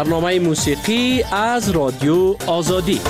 برنامه موسیقی از رادیو آزادی.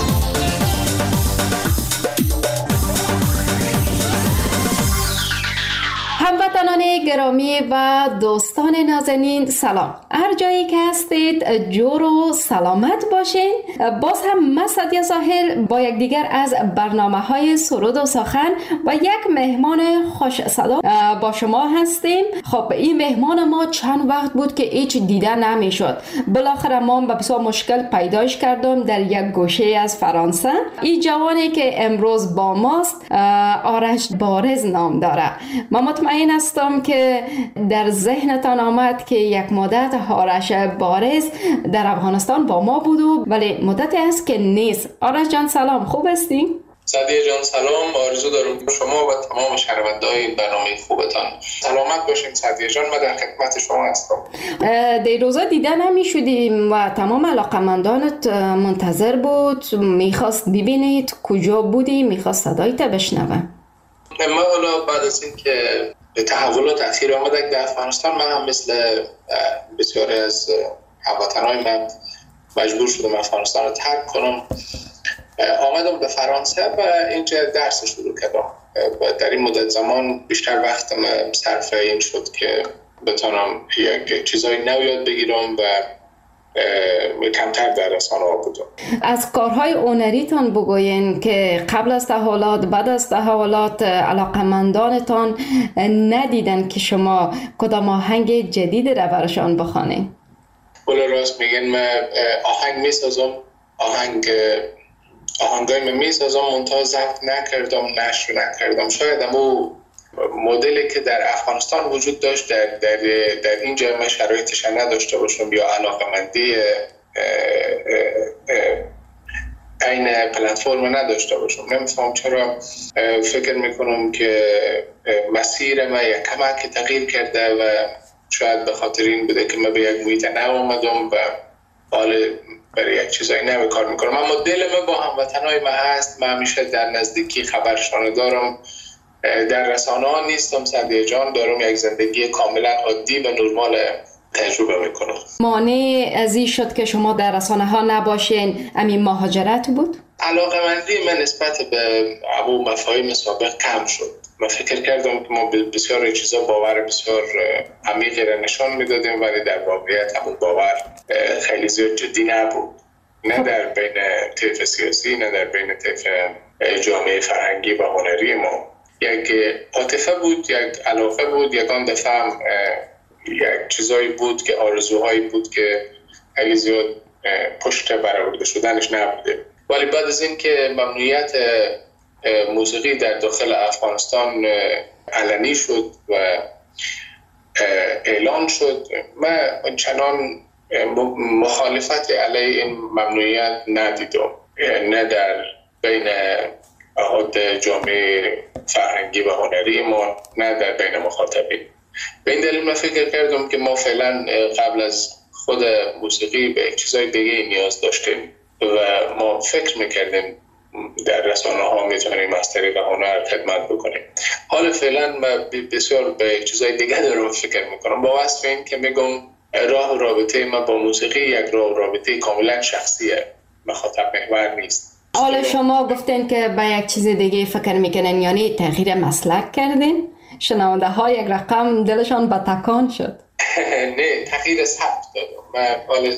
هموطنان گرامی و دوستان نازنین سلام. هر جایی که هستید جور و سلامت باشین. باز هم من سعدیه ساحل با یک دیگر از برنامه‌های سرود و سخن و یک مهمان خوش صدا با شما هستیم. خب این مهمان ما چند وقت بود که هیچ دیده نمیشد. بالاخره ما به بسیار مشکل پیداش کردم در یک گوشه از فرانسه. این جوانی که امروز با ماست آرش بارز نام داره. من مطمئن هستم که در ذهنتان آمد که یک مدت آرش بارز در افغانستان با ما بود ولی مدتی است که نیست. آرش جان سلام، خوب هستی؟ سعدیه جان سلام، آرزو دارم شما و تمام شنونده‌های این برنامه خوبتان سلامت باشین. سعدیه جان من در خدمت شما هستم. در روزا دیده نمی شدیم و تمام علاقمندانت منتظر بود، میخواست ببینید کجا بودی، میخواست صدایت بشنوه. ما حالا بعد از این که تحولات اخیر آمده در افغانستان، من هم مثل بسیاری از هموطنان من مجبور شدم افغانستان رو ترک کنم. آمدم به فرانسه و اینجا درس شروع کردم و در این مدت زمان بیشتر وقتم صرف این شد که بتونم یک چیزای نو یاد بگیرم و کمتر در رسانه‌ها بودم. از کارهای هنریتان بگوین که قبل از تحولات، بعد از تحولات علاقمندانتان ندیدن که شما کدام آهنگ جدید را براشان بخوانید؟ ولی راست میگن من آهنگ میسازم، آهنگای من میسازم منتها ضبط نکردم، نشر نکردم. شاید امو مدلی که در افغانستان وجود داشت در اینجا من شرایطش نداشته باشم یا علاقمندی این پلتفرم نداشته باشم. نمیفهم چرا فکر میکنم که مسیر من یک کمک تغییر کرده و شاید به خاطر این بوده که من به یک محیط نو آمدم و حالا برای یک چیزایی نو کار میکنم. اما دل من با هموطنای من هست. من همیشه در نزدیکی خبرشان دارم، در رسانه ها نیستم. سعدیه جان دارم یک زندگی کاملا عادی و نرمال تجربه میکنم. مانع از این شد که شما در رسانه ها نباشین همین مهاجرت بود؟ علاقمندی من نسبت به مفاهیم سابق کم شد. من فکر کردم که ما بسیار چیزا باور بسیار عمیقی را نشان میدادیم ولی در واقعیت همون باور خیلی زیاد جدی نبود، نه در بین طیف سیاسی نه در بین طیف جامعه فرهنگی و هنری ما. یک عاطفه بود، یک علاقه بود، یک آن دفعه یک چیزایی بود که آرزوهایی بود که خیلی زیاد پشت برآورده شدنش نبوده. ولی بعد از این که ممنوعیت موسیقی در داخل افغانستان علنی شد و اعلان شد، من چنان مخالفت علیه این ممنوعیت ندیدم، نه در بین احد جامعه فرهنگی و هنری ما نه در بین مخاطبین. به این دلیل من فکر کردم که ما فعلا قبل از خود موسیقی به چیزای دیگه نیاز داشتیم و ما فکر میکردیم در رسانه ها میتونیم از طریق هنر خدمت بکنیم. حالا فعلا من بسیار به چیزای دیگه دارم فکر میکنم. با وصف این که میگم راه رابطه من با موسیقی یک راه رابطه کاملا شخصیه، مخاطب محور نیست. حالا شما گفتین که به یک چیز دیگه فکر میکنین، یعنی تغییر مسلک کردین؟ شنونده ها یک رقم دلشان به تکان شد. نه، تغییر سبک دادم. من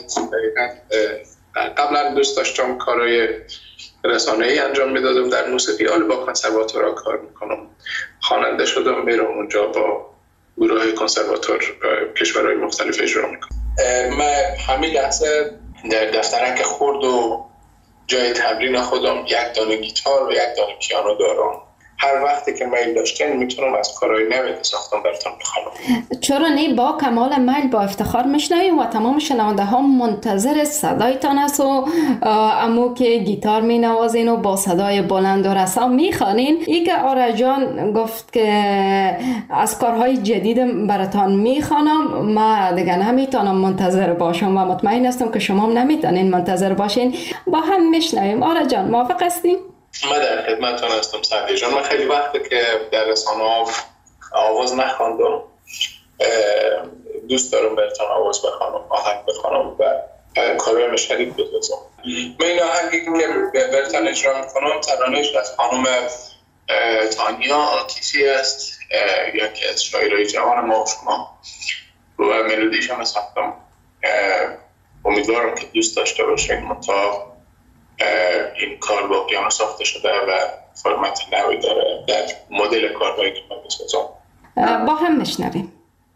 قبلا دوست داشتم کارهای رسانه‌ای انجام میدادم در موسیقی، حالا با کنسرواتورها کار میکنم، خواننده شدم، میرم اونجا با گروه کنسرواتور کشورهای مختلف اجرا میکنم. من همین لحظه در دفترک خرد و جای تمرین خودم یک دانه گیتار و یک دانه پیانو دارم. هر وقتی که میل داشتین میتونم از کارهای نوی که ساختم براتون بخوانم. چرا نه، با کمال میل با افتخار میشنویم و تمام شنونده ها منتظر صدایتان است و امو که گیتار مینوازین و با صدای بلند و رسا میخوانین. ای که آرش جان گفت که از کارهای جدید براتون میخوانم، من دیگه نمیتونم منتظر باشم و مطمئن هستم که شما هم نمیتونین منتظر باشین. با هم میشنویم. آرش جان موافق هستین؟ من در خدمتتون هستم سعدیه جان. من خیلی وقته که در رسانه‌ها آواز نخواندم، دوست دارم براتون آواز بخوانم، آهنگ بخوانم و کارهای مشهدی بسازم. من این آهنگی که برتن اجرا میکنم ترانه‌اش از خانم تانیا آکیسی است، یکی از شاعرای جوان ما و شما، و ملودیش هم ساختم. امیدوارم که دوست داشته باشین. تا این کار واقعا ساخته شده و فرمت نوی داره در مدل کارهایی که من بسازم. با هم میشنویم.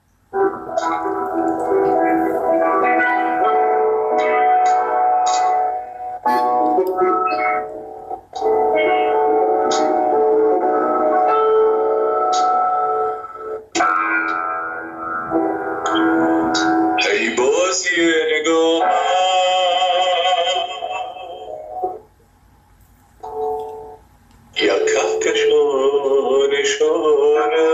ای بازی نگاه یا کهکشان شانه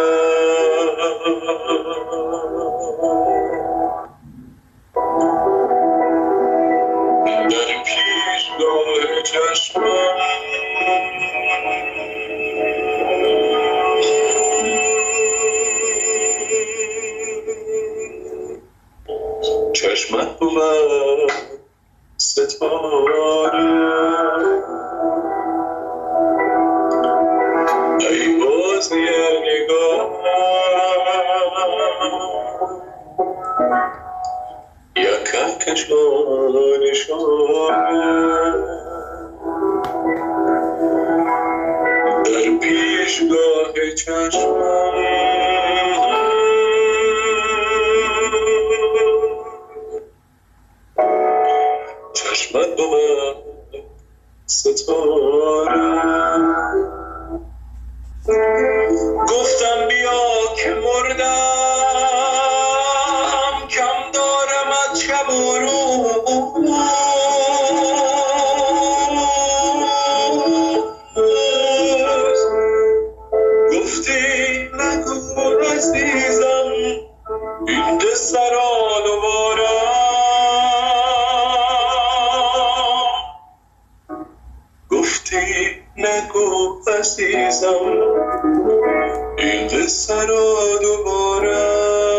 در پیشگاه چشمم چشمت بود ستاره ای بازی نگاه یا کهکشان شانه در پیشگاه چشمم چشمت بود ستاره گفتم بیا که مردم کم دارم از شب و روز گفتی نگو عزیزم این قصه را دوباره گفتی نگو عزیزم این قصه را دوباره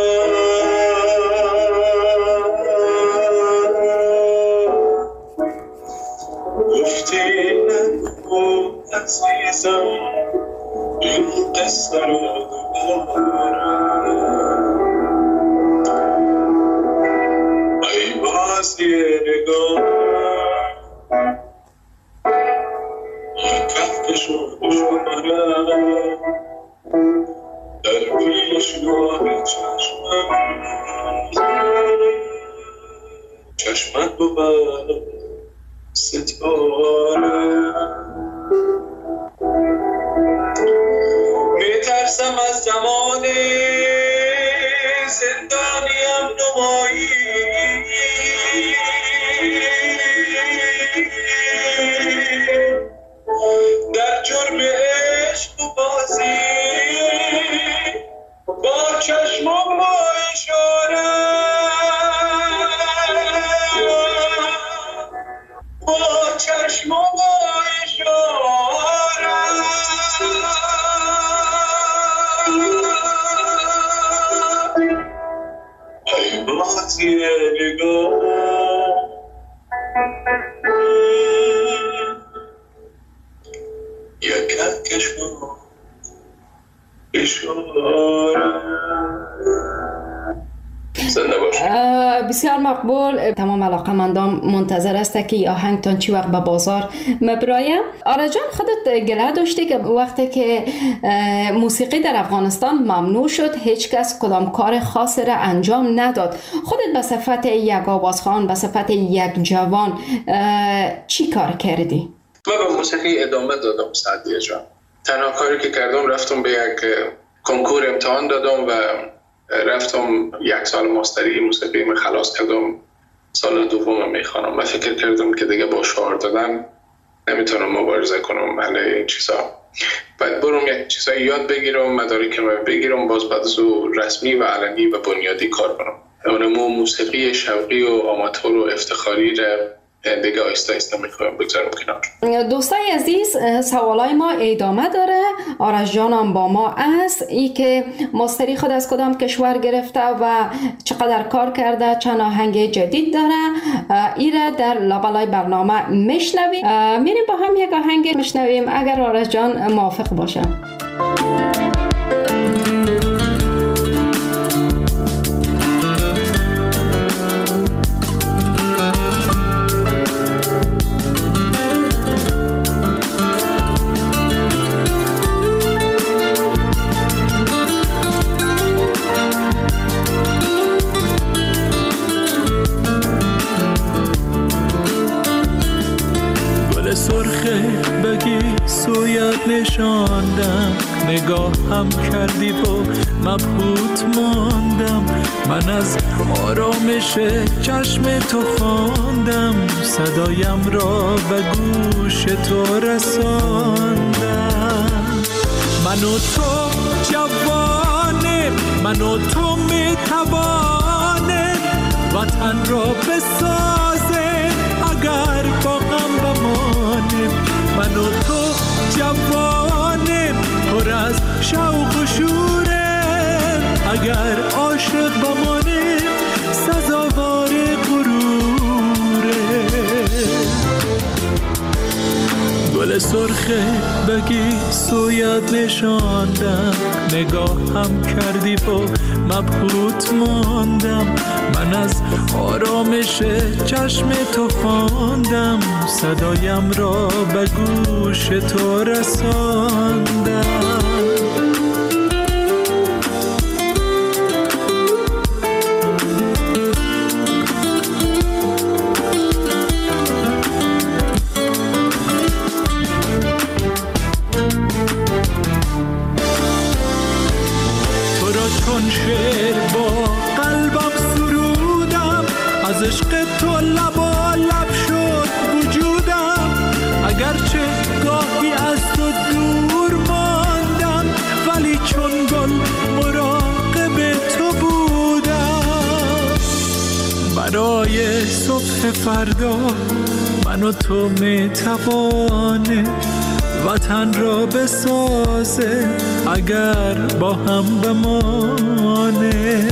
گفتی نگو عزیزم این قصه را دوباره ای بازی نگاه کهکشان شانه در پیشگاه چشمم چشمت بود ستاره میترسم از زمان زندانیم نمایی در جرم عشق و بازی با چشم و با اشاره با چشم و با اشاره ای بازی نگاه یا کهکشان اشاره. زنده باش. بسیار مقبول. تمام علاقمندان منتظر است که آهنگتان چی وقت به بازار مبرایم. آرش جان خودت گله داشتی که وقتی که موسیقی در افغانستان ممنوع شد هیچ کس کدام کار خاصی را انجام نداد. خودت به صفت یک آوازخوان به صفت یک جوان چی کار کردی؟ من به موسیقی ادامه دادم سعدیه جان. تنها کاری که کردم رفتم به یک کنکور امتحان دادم و رفتم یک سال ماستری موسیقی من خلاص کردم. سال دوم میخوانم و فکر کردم که دیگه با شعار دادن نمیتونم مبارزه کنم علیه این چیزا. بعد برم یک چیزایی یاد بگیرم، مدارک بگیرم، باز بعد از رسمی و علنی و بنیادی کار کنم. اونمو موسیقی شوقی و آماتور و افتخاری را دیگه آیسته آیسته میخوایم بگذارم کنار. دوستای عزیز، سوالای ما ادامه داره. آرش جان هم با ما است. ای که ماستری خود از کدام کشور گرفته و چقدر کار کرده، چند آهنگ جدید داره، ای را در لابلای برنامه میشنویم. میریم با هم یک آهنگ میشنویم اگر آرش جان موافق باشه. نشاندم نگاهم کردی و مبهوت ماندم، من از آرامش چشم تو خواندم، صدایم را به گوش تو رساندم. من و تو جوانیم، من و تو میتوانیم وطن را بسازیم اگر با غم بمانیم. من و تو جوانیم پر از شوق و شوریم اگر عاشق بمانیم سزاوار غروره. گل سرخ بگی سویت نشاندم، نگاهم کردی و مبهوت ماندم، من از آرامش چشم تو خواندم، صدایم را به گوش تو رساندم. شعر با قلبم سرودم، از عشق تو لبا لب شد وجودم، اگرچه گاهی از تو دور ماندم ولی چون گل مراقب تو بودم. برای صبح فردا من و تو میتوانیم وطن را بسازه اگر با هم بمانه.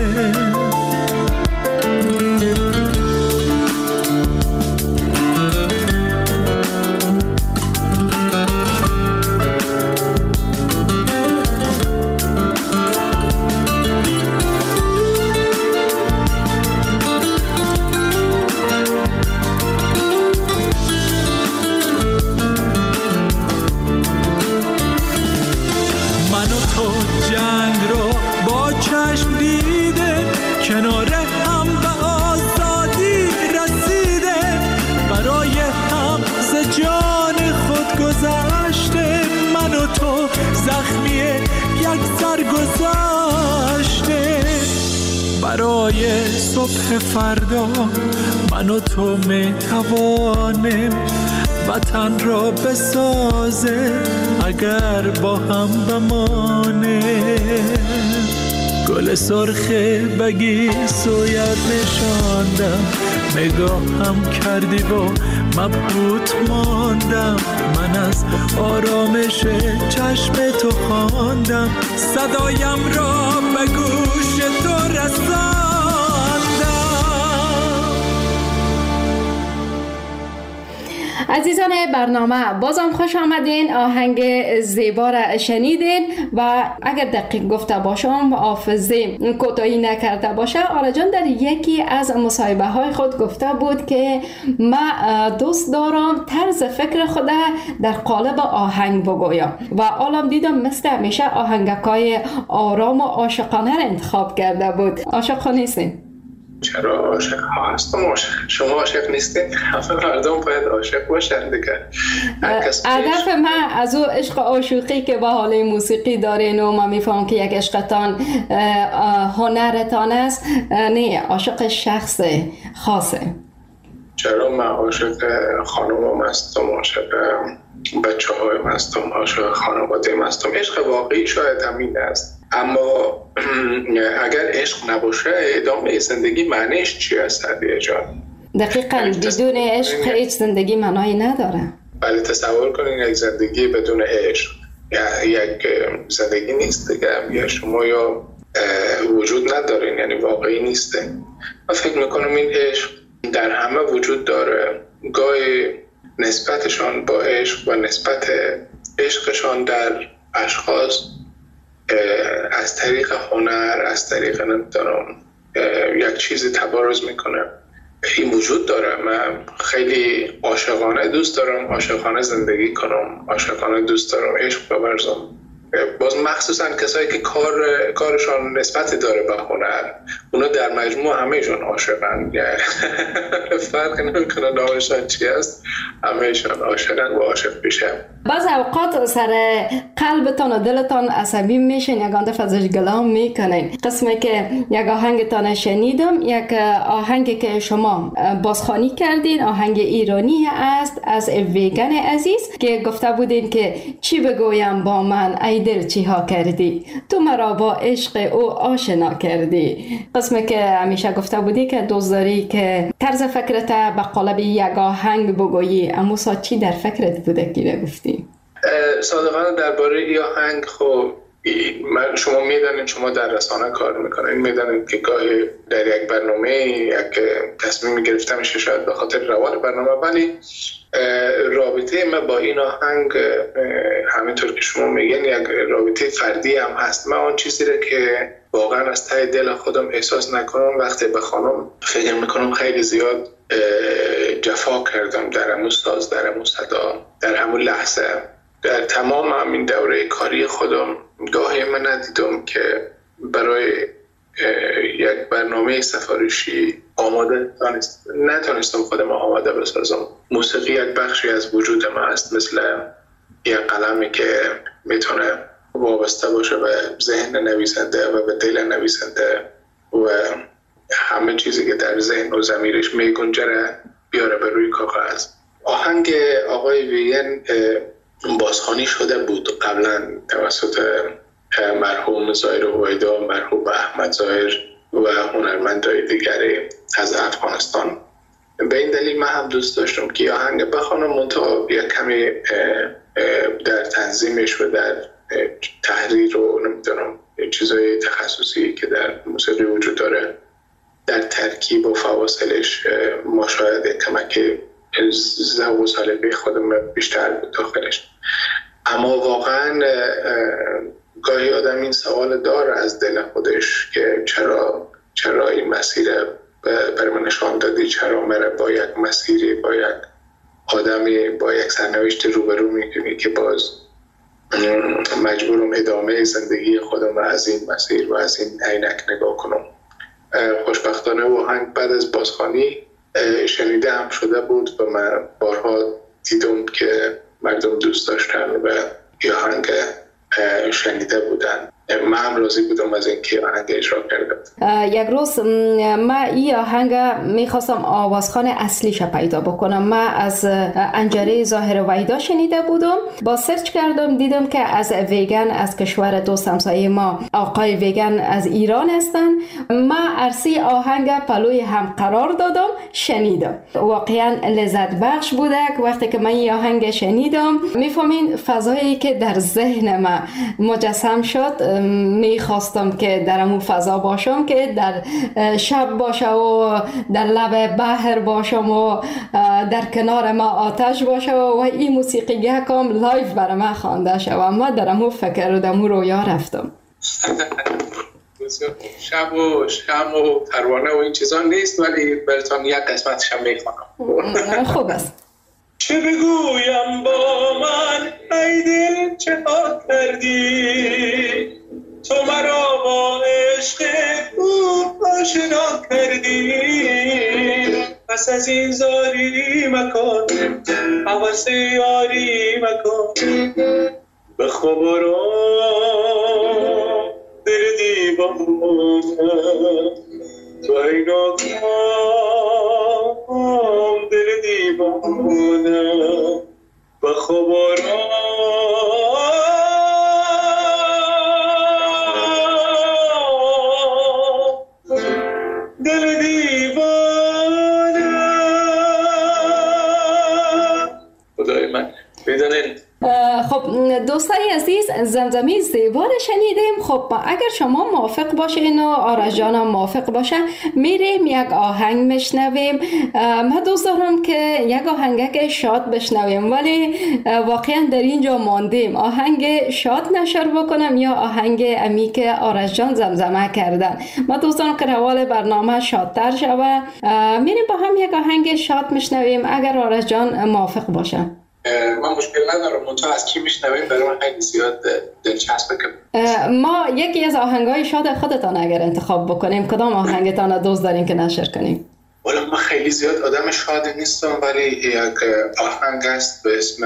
برای صبح فردا من و تو میتوانیم وطن را بسازه اگر با هم بمانیم. گل سرخ بگی سویت نشاندم، نگاهم کردی و مبهوت ماندم، من از آرامش چشم تو خواندم، صدایم را به گوش تو رساندم. عزیزان برنامه بازم خوش آمدین. آهنگ زیبا را شنیدین و اگر دقیق گفته باشم حافظه کوتاهی نکرده باشه، آرش جان در یکی از مصاحبه های خود گفته بود که من دوست دارم طرز فکر خود در قالب آهنگ بگویم و حالا دیدم مثل همیشه آهنگکای آرام و عاشقانه را انتخاب کرده بود. عاشق نیستین؟ چرا عاشق هستم؟ شما عاشق نیستین؟ همه مردم باید عاشق باشن دیگه. هدف من از او عشق عاشقی که با حاله موسیقی دارین و من میفهم که یک عشقتان هنرتان است، نه عاشق شخص خاصه. چرا من عاشق خانومم هستم، عاشق بچه های هستم، عاشق خانواده هستم. عشق واقعی شاید همین است، اما اگر عشق نباشه ادامه زندگی معنیش چی است علیه جان؟ دقیقاً بدون عشق هیچ زندگی معنی نداره. ولی تصور کنین یک زندگی بدون عشق یک زندگی نیست دیگه، یا شما یا وجود ندارین، یعنی واقعی نیسته. من فکر میکنم این عشق در همه وجود داره. گاهی نسبتشان با عشق و نسبت عشقشان در اشخاص از طریق هنر، از طریق نمیدونم یک چیزی تبارز میکنه. این وجود داره. من خیلی عاشقانه دوست دارم، عاشقانه زندگی کنم، عاشقانه دوست دارم عشق بورزم. باز مخصوصا کسایی که کارشان نسبت داره به هنر، اونا در مجموع همهشون عاشقن، فرق نمیکنه نامشان چی است، همهشون عاشقن و عاشق میشن. بعض اوقات سر قلبتان و دلتان عصبی میشین، یک دفعه ازش گلام میکنین. قسمی که یک آهنگتان شنیدم، یک آهنگی که شما بازخوانی کردین، آهنگ ایرانی است از ویگن عزیز که گفته بودین که چی بگویم با من ای دل چی ها کردی، تو مرا با عشق او آشنا کردی. قسمی که همیشه گفته بودی که دوست داری که طرز فکرت به قالب یک آهنگ بگویی، اما چی در فکرت بوده که نگفتی؟ صادقانه درباره این آهنگ، خب شما میدانید، شما در رسانه کار میکنید، میدانید که گاهی در یک برنامه یک تصمیم گرفته میشه شاید به خاطر روال برنامه، ولی رابطه من با این آهنگ همینطور که شما میگین یک رابطه فردی هم هست. من اون چیزی رو که واقعا از ته دل خودم احساس نکنم وقتی به خانم فکر میکنم خیلی زیاد جفا کردم در همون ساز، در همون صدا، در همون لحظه. در تمام همین دوره کاری خودم گاهی من ندیدم که برای یک برنامه سفارشی آماده نتونستم خودم آماده بسازم. موسیقی یک بخشی از وجود من است، مثل یک قلمی که میتونه وابسته باشه به ذهن نویسنده و به دل نویسنده و همه چیزی که در ذهن و ضمیرش میگنجه بیاره به روی کاغذ. آهنگ آقای ویگن بازخوانی شده بود قبلا توسط مرحوم ظاهر هویدا، مرحوم احمد ظاهر و هنرمندای دیگری از افغانستان. به این دلیل من هم دوست داشتم که آهنگ بخوانم، منتها یک کمی در تنظیمش و در تحریر و نمیدونم چیزای تخصصی که در موسیقی وجود داره، در ترکیب و فواصلش ما شاید کمک ذوق و سلیقه خودم بیشتر بود داخلش. اما واقعا گاهی آدم این سوال داره از دل خودش که چرا این مسیر برای من نشان دادی، چرا من با یک مسیری، با یک آدمی، با یک سرنوشت روبرو میکنی که باز مجبورم ادامه زندگی خودم از این مسیر و از این عینک نگاه کنم. خوشبختانه آهنگ بعد از بازخوانی شنیده هم شده بود و من بارها دیدم که مردم دوست داشتن و این آهنگ شنیده بودن. من هم راضی بودم از اینکه آهنگ اجرا کردم. یک روز من این آهنگ میخواستم آوازخوان اصلیش پیدا بکنم. من از انجره ظاهر هویدا شنیده بودم، با سرچ کردم دیدم که از ویگن، از کشور دوست همسایه ما آقای ویگن از ایران هستن. من عرصی آهنگ پلوی هم قرار دادم، شنیدم. واقعا لذت بخش بوده که وقتی که من این آهنگ شنیدم میفهمین فضایی که در ذهن من مجسم شد. میخواستم که در همون فضا باشم که در شب باشه و در لب بحر باشم و در کنار ما آتش باشه و این موسیقی کام لایف برای من خوانده شد و من در همون فکر و در همون رویا رفتم. شب و شم و پروانه و این چیزا نیست، ولی براتون یک قسمتش هم میخوانم. خوب است. چه بگویم با من ای دل چه ها کردی، تو مرا با عشق او آشنا کردی، پس از این زاری مکن حوث یاری مکن، به خبرم دل دیوانه تو ای ناکام دل دیوانه، به خبرم دل دیوانه. خدای من بدانید خب دوستای عزیز، زمزمه زیبا رو شنیدیم. خب اگر شما موافق باشین و آرش جان هم موافق باشه میریم یک آهنگ میشنویم. من دوست دارم که یک آهنگ شاد بشنویم، ولی واقعا در اینجا ماندیم آهنگ شاد نشر بکنم یا آهنگ امی که آرش جان زمزمه کردن. من دوست دارم که روال برنامه شادتر شوه. میریم با هم یک آهنگ شاد میشنویم اگر آرش جان موافق باشه. من مشکل ندارم. منتها از کی میشنویم برای من خیلی زیاد دلچسبه که ما یکی از آهنگای شاد خودتان اگر انتخاب بکنیم کدام آهنگتان دوست دارین که نشر کنیم؟ والا من خیلی زیاد آدم شاد نیستم، ولی یک آهنگ است به اسم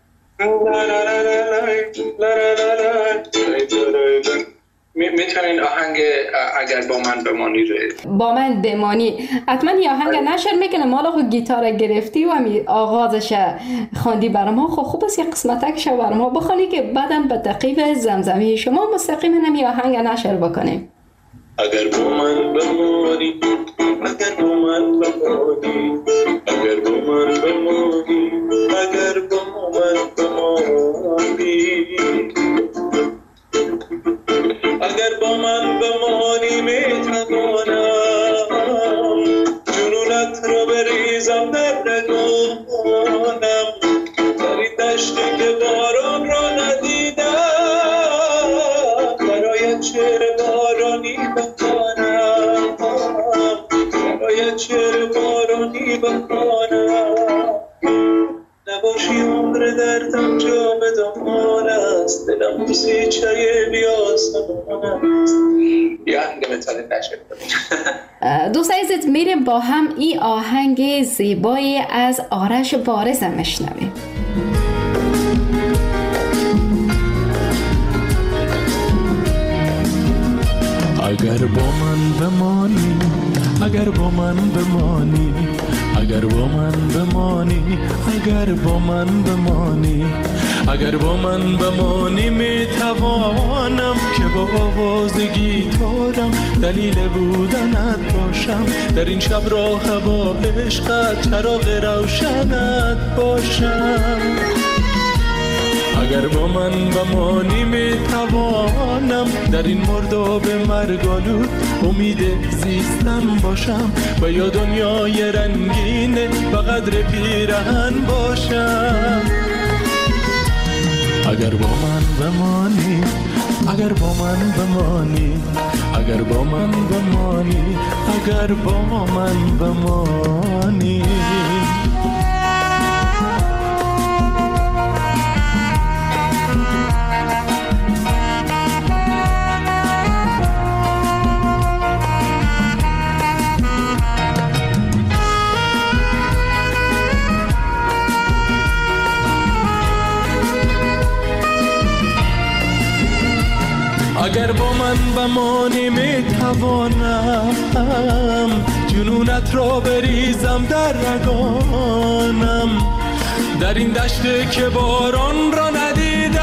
میتونین آهنگ اگر با من بمانی رو با من بمانی حتما یه آهنگ نشر میکنه. مالا خود گیتار گرفتی و همی آغازش خواندی برای ما. خب خوب است یه قسمتکش برای ما بخوانی که بعدم به تعقیب زمزمه شما مستقیما همی آهنگ نشر بکنیم. اگر با من بمانی، اگر با من بمانی، اگر با من بمانی، اگر با من بمانی، اگر با من بمانی میتوانم جنونت رو بریزم در رگانم، در این دشتی که باران را ندیدم برای چهره بارانی بخوانم، برای چهره بارانی بخوانم. نباشی عمر دردم جاودان است، دلم موسیقی بیاسمان است. یا آهنگ میتونین نشر کنیم. دوست عزیز میریم با هم این آهنگ زیبایی از آرش وارث میشنویم. اگر با من بمانی، اگر با من بمانی، اگر با من بمانی، اگر با من بمانی، اگر با من بمانی میتوانم که با آواز گیتارم دلیل بودنت باشم، در این شب راه با عشقت چراغ روشنت باشم. اگر با من بمانی میتوانم در این مرداب مرگالود امید زیستن باشم و یا دنیای رنگین به قدر پیرهن باشم. اگر با من بمانی، اگر با من بمانی، اگر با من بمانی، اگر با من بمانی. اگر با من بمانی میتوانم جنونت را بریزم در رگانم، در این دشت که باران را ندیدم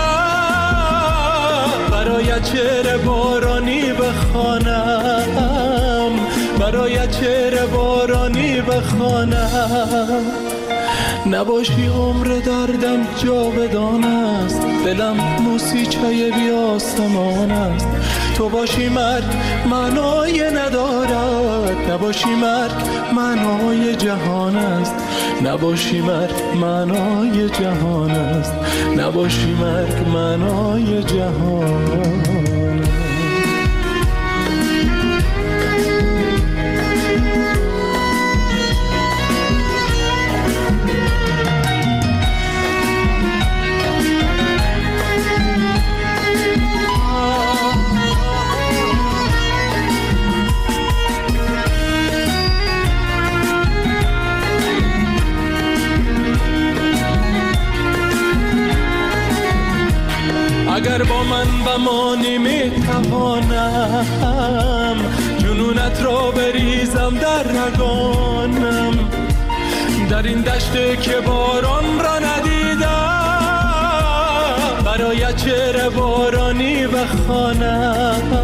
برای چهره بارانی بخوانم، برای چهره بارانی بخوانم. نباشی عمر دردم جاودان است، دلم موسیقی بی آسمان است. تو باشی مرگ معنای ندارد، نباشی مرگ معنای جهان است، نباشی مرگ معنای جهان است، نباشی مرگ معنای جهان است. اگر با من بمانی میتوانم جنونت را بریزم در رگانم، در این دشت که باران را ندیدم برای چهره بارانی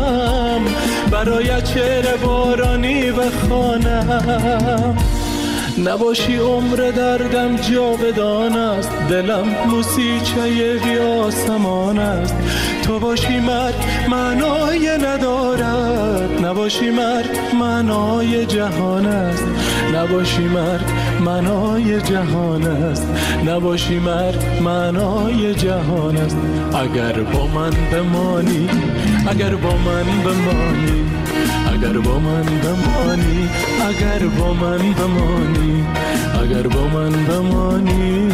بخوانم، برای چهره بارانی بخوانم. نباشی عمر دردم جاودان است، دلم موسیقی بی آسمان است. تو باشی مرگ معنای ندارد، نباشی مرگ معنای جهان است. نباشی مرگ معنای جهان است، نباشی مرگ معنای جهان است. اگر با من بمانی، اگر با من بمانی، اگر با من بمانی، اگر با من بمانی، اگر با من بمانی.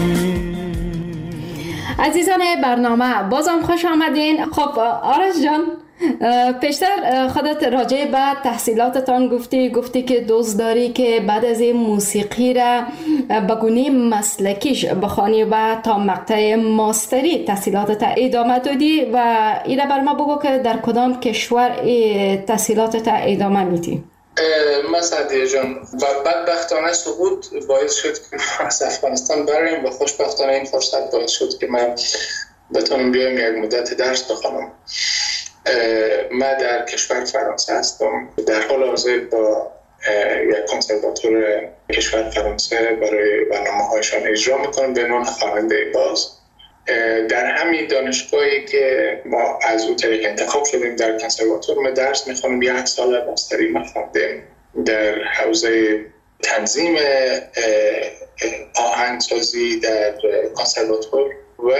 عزیزان برنامه بازم خوش آمدین. خب آرش جان، پیشتر خودت راجع به تحصیلاتتان گفتی که دوست داری که بعد از این موسیقی را به گونه مسلکیش بخوانی و تا مقطع ماستری تحصیلاتت ادامه دادی و اینا بر ما بگو که در کدام کشور تحصیلاتت ادامه میدی؟ مسعدیه جان، و بدبختانه سقوط باعث شد که از افغانستان بریم و خوشبختانه این فرصت باعث شد که من بتونم بیایم یک مدت درس بخونم. من در کشور فرانسه هستم. در حال حاضر با یک کنسرواتور کشور فرانسه برای برنامه‌هایشان اجرا میکنم به عنوان خواننده باز. در همین دانشگاهی که ما از اون طریق انتخاب شدیم در کنسرواتور ما درس میخونم. 1 سال ماستری ما خوندیم در حوزه تنظیم آهنگسازی در کنسرواتور و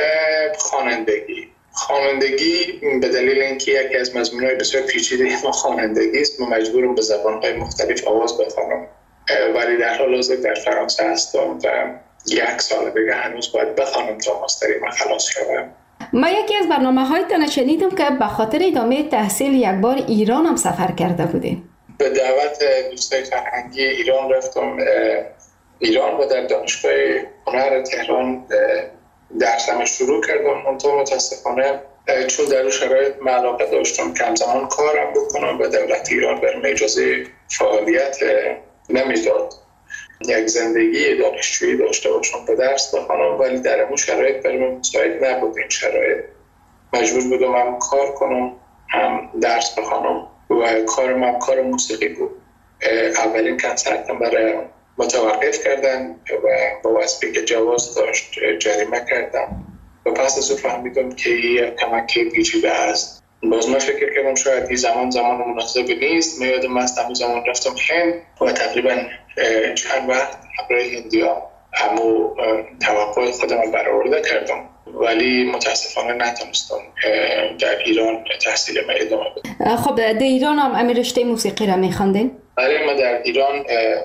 خوانندگی به دلیل اینکه یکی از مضمون‌های بسیار پیچیده ما خوانندگی است، من مجبورم به زبان‌های مختلف آواز بخوانم. ولی در حال حاضر در فرانسه هستم و 1 سال دیگه هنوز باید بخوانم تا ماستری من خلاص شوم. ما یکی از برنامه‌هایتان شنیدم که به خاطر ادامه تحصیل یک بار ایران هم سفر کرده بودین. به دعوت دوستای فرهنگی ایران رفتم ایران و در دانشگاه هنر تهران درسم شروع کردم. منتها متاسفانه چون در اون شرایط من علاقه داشتم که همزمان کارم بکنم و دولت ایران برام اجازه فعالیت نمیداد یک زندگی دانشجویی داشته باشم و درس بخونم، ولی در اون شرایط برام مساعد نبود. این شرایط مجبور بودم هم کار کنم هم درس بخونم و کارم هم کار موسیقی بود. اولین کنسرتم برای متوقف کردن و با واسطه که جواز داشت جریمه کردم و پس از اون فهمیدم که یه کمک پیچیده است. باز من فکر کردم شاید این زمان مناسب نیست. من یادم است همون زمان رفتم هند و تقریبا چند وقت همراه هندی‌ها همو توقع خودم برآورده کردم، ولی متاسفانه نتونستم در ایران تحصیل من ادامه بدم. خب در ایران هم همین رشته موسیقی را می‌خواندین؟ بله، من در ایران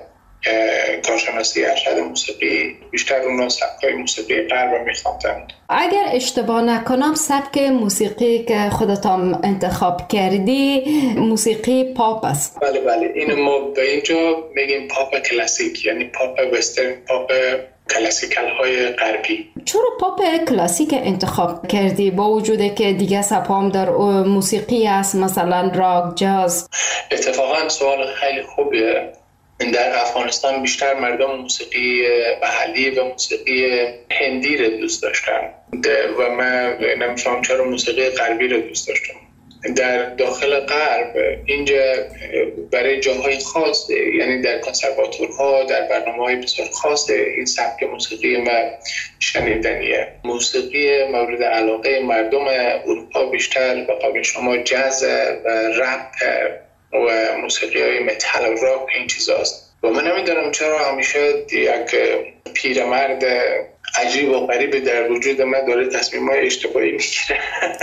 کارشناسی ارشد موسیقی بیشتر اون سبکای موسیقی غرب می‌خواندم. اگر اشتباه نکنم سبک موسیقی که خودتان انتخاب کردی موسیقی پاپ است. بله، این ما به اینجا میگیم پاپ کلاسیک، یعنی پاپ وسترن، پاپ کلاسیکال های غربی. چرا پاپ کلاسیک انتخاب کردی با وجودی که دیگه سبکام در موسیقی هست، مثلا راک، جاز؟ اتفاقا سوال خیلی خوبیه. در افغانستان بیشتر مردم موسیقی محلی و موسیقی هندی رو دوست داشتن و من نمی‌فهمم چرا موسیقی غربی رو دوست داشتم. در داخل غرب اینجا برای جاهای خاص، یعنی در کنسرواتورها، در برنامه‌های بسیار خاص این سبک موسیقی ما شنیدنیه. موسیقی مورد علاقه مردم اروپا بیشتر به قول شما جاز و رپ و موسیقی های متال و راک این چیزاست و من نمیدونم چرا همیشه یک پیرمرد عجیب و غریب در وجود من داره تصمیم های اشتباهی میگیره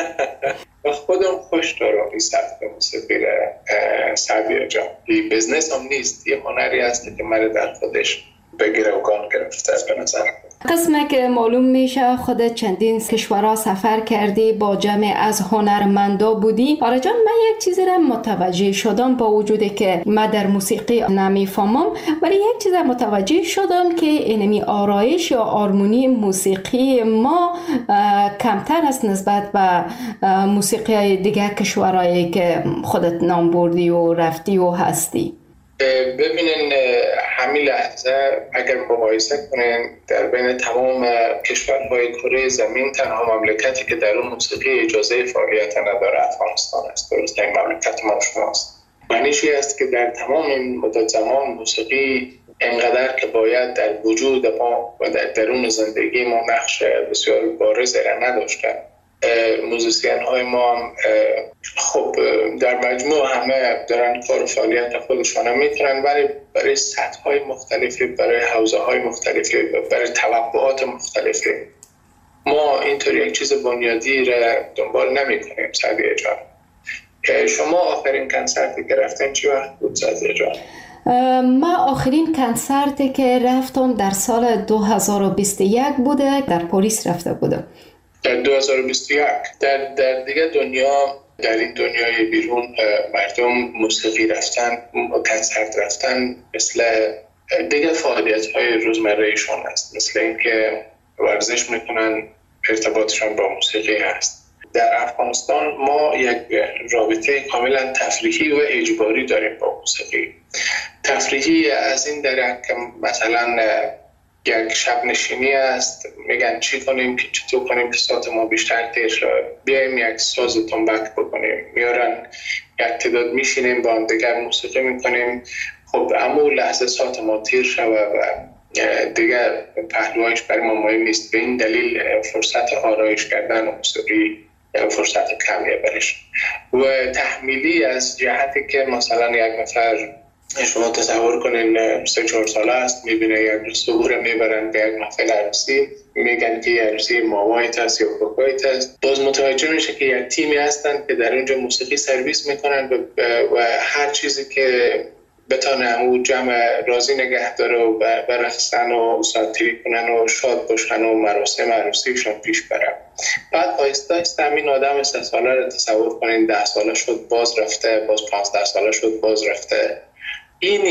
و خودم خوش دارم این سبک موسیقی را. سعدیه جان، این بزنس هم نیست، یه هنری هست که من در خودش بگیره و گان گرفته به نظر. قسمه که معلوم میشه خودت چندین کشورها سفر کردی، با جمع از هنرمندا بودی. آره جان، من یک چیزی را متوجه شدم با وجودی که من در موسیقی نمیفهمم، ولی یک چیز را متوجه شدم که اینمی آرایش یا آرمونی موسیقی ما کمتر است نسبت به موسیقی دیگه کشورهایی که خودت نام بردی و رفتی و هستی. ببینین همین لحظه اگر مقایسه کنین در بین تمام کشورهای کره زمین تنها مملکتی که در اون موسیقی اجازه فعالیت نداره افغانستان است. درسته؟ این مملکت ما شماست. معنیش این است که در تمام این مدت زمان موسیقی اینقدر که باید در وجود ما و در درون زندگی ما نقش بسیار بارزی را نداشتن. موزیسین های ما هم خب در مجموع همه دارن کار و فعالیت خودشان میکنن، ولی برای سطح های مختلفی، برای حوزه های مختلفی، برای توقعات مختلفی. ما اینطور یک چیز بنیادی را دنبال نمی کنیم. سعدیه جان، شما آخرین کنسرتی که رفتین چی وقت بود سعدیه جان؟ ما آخرین کنسرتی که رفتم در سال 2021 بوده، در پاریس رفته بودم. در 2021 در دیگه دنیا، در این دنیای بیرون مردم موسیقی رفتن، کنسرت رفتن مثل دیگه فعالیت‌های روزمره‌ایشان است، مثل اینکه ورزش میکنن، ارتباطشان با موسیقی هست. در افغانستان ما یک رابطه کاملا تفریحی و اجباری داریم با موسیقی. تفریحی از این درک که مثلا یک شب نشینی است، میگن چی کنیم که چطور کنیم که ساعت ما بیشتر تیر شد، بیایم یک ساز تنبک بکنیم، میارن یک تعداد میشینیم با هم دیگر موسیقی میکنیم. خب اما لحظه ساعت ما تیر شد و دیگر پهلوهایش برای ما مهم نیست. به این دلیل فرصت آرایش کردن و موسیقی فرصت کمیه برش. و تحمیلی از جهتی که مثلا یک نفر، شما تصور کنین 3-4 ساله است، میبینه یک صبح میبرن به یک محفل عروسی، میگن که عروسی مامایت هست یا بابایت هست، باز متوجه میشه که یک تیمی هستن که در اونجا موسیقی سرویس میکنن و هر چیزی که بتانه اون جمع راضی نگه داره و برقصن و سانتری کنن و شاد باشن و مراسم عروسیشون پیش بره. بعد آیسته آیسته همین آدم 3 ساله رو تصور کنین 10 ساله شد باز رفته، باز 15 ساله شد باز رفته. این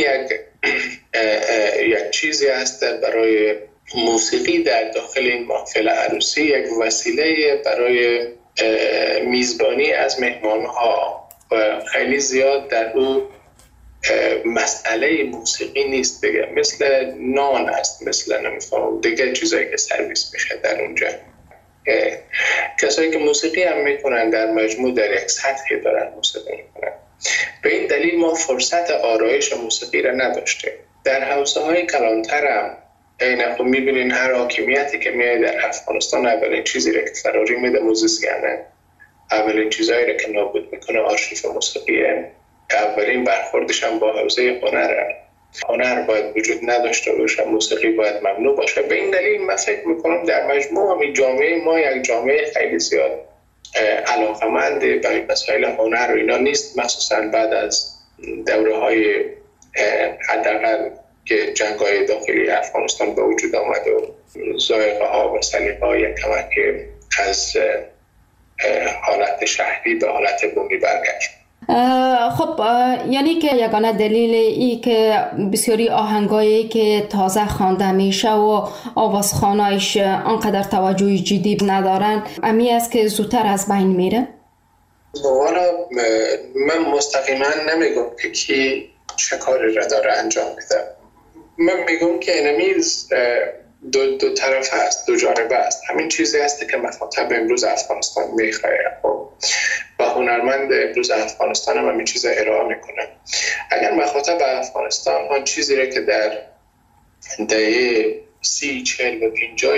یک چیزی است برای موسیقی در داخل این محفل عروسی، یک وسیله برای میزبانی از مهمانها و خیلی زیاد در او مسئله موسیقی نیست دیگه، مثل نان است، مثل نمیفهم دیگه چیزایی که سرویس میشه در اونجا. کسایی که موسیقی هم میکنن در مجموع در یک سطحی دارن موسیقی میکنن. به این دلیل ما فرصت آرایش موسیقی را نداشتیم. در حوزه های کلانتر هم اینا خب میبینین هر حاکمیتی که میاد در افغانستان اولین چیزی را که فراری میده موزیسینه، اولین چیزایی را که نابود میکنه آرشیو موسیقیه، اولین برخوردش هم با حوزه هنره. هنر باید وجود نداشته باشه، موسیقی باید ممنوع باشه. به این دلیل من فکر میکنم در مجموع همین جامعه ما یک جامعه خیلی زیاد علاقمند به مسائل هنر و اینا نیست، مخصوصا بعد از دوره های حداقل که جنگ های داخلی افغانستان به وجود آمد و ذائقه ها و سلیقه های کمک از حالت شهری به حالت بومی برگشت. خب یعنی که یگانه دلیل ای که بسیاری آهنگایی که تازه خوانده میشه و آوازخوانایش آنقدر توجه جدی ندارن امی است که زودتر از بین میره؟ والا من مستقیما نمیگم که کی چه کاری را داره انجام میده. من میگم که اینمیز دو طرف هست، دو جانبه است. همین چیزی هستی که مخاطب امروز افغانستان میخواه و هنرمند امروز افغانستان هم همین چیز ارائه میکنه. اگر مخاطب افغانستان آن چیزی را که در دهه 30، 40 و 50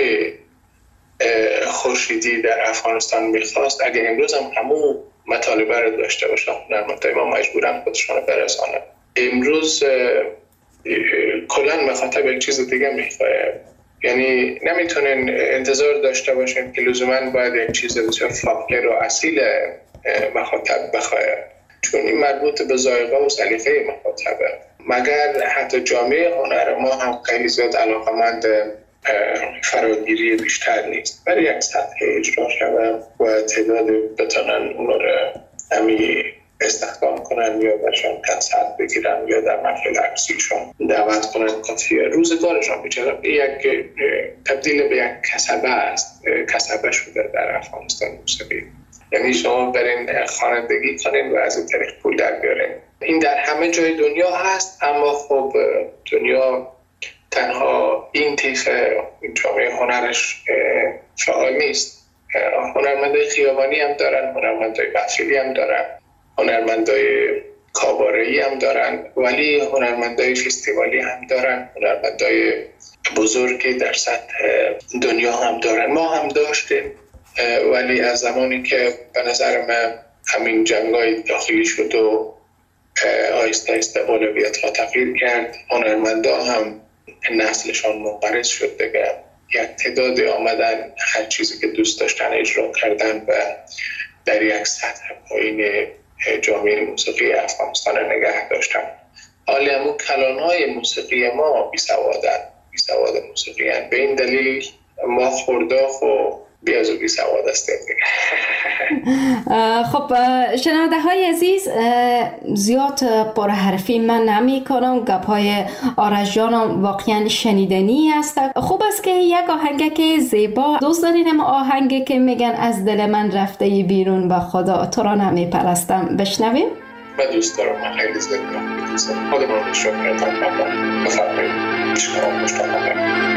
خورشیدی در افغانستان میخواست، اگر امروز هم همون مطالبه را داشته باشه، هنرمندای ما مجبورن خودشون رو برسانه. امروز کلا مخاطب یک چیز دیگه میخواه. یعنی نمیتونن انتظار داشته باشن که لزوما باید یک چیز بسیار فقیر و اصیل مخاطب بخواه، چون این مربوط به ذائقه و سلیقه مخاطبه. مگر حتی جامعه هنر ما هم خیلی زیاد علاقمند فراگیری بیشتر نیست، برای یک سطح اجرا شود و تعداد بتونن اون رو همی استخدام کنن یا برشان کنسرت بگیرن یا در محفل عروسیشون دعوت کنن کافیه. روزگارشان بیچاره یک تبدیل به یک کسبه است، کسبه شده در افغانستان موسیقی. یعنی شما برین خوانندگی کنین و از این طریق پول در بیارین. این در همه جای دنیا هست، اما خب دنیا تنها این طیف جامعه هنرش فعال نیست. هنرمندای خیابانی هم دارن، هنرمندای محفلی هم دارن، هنرمندای کاباره‌ای هم دارن، ولی هنرمندای فستیوالی هم دارن، هنرمندای بزرگی در سطح دنیا هم دارن. ما هم داشتیم، ولی از زمانی که به نظر من همین جنگ‌های داخلی شد و آهسته آهسته اولویت‌ها تغییر کرد، هنرمندا هم نسلشان منقرض شد دیگه. یک تعدادی آمدن هر چیزی که دوست داشتن اجرا کردن و در یک سطح پایین جامعه موسیقی افغانستان نگه داشتن. حالی همون کلان‌های موسیقی ما بی‌سواد موسیقی هستند. به این دلیل ما خورداف و بیاز و بی‌سواد هستیم. خب شنونده های عزیز، زیاد پرحرفی من نمی کنم، گپ های آرش جانم واقعا شنیدنی است. خوب است که یک آهنگ که زیبا دوست دارین، اما آهنگی که میگن از دل من رفته بیرون با خدا تو را نمی پرستم بشنویم. من دوست دارم، من خیلی زیاد دوست دارم. خودمون رو شکر کنم. بفرمایید. شکرم مشتاقم.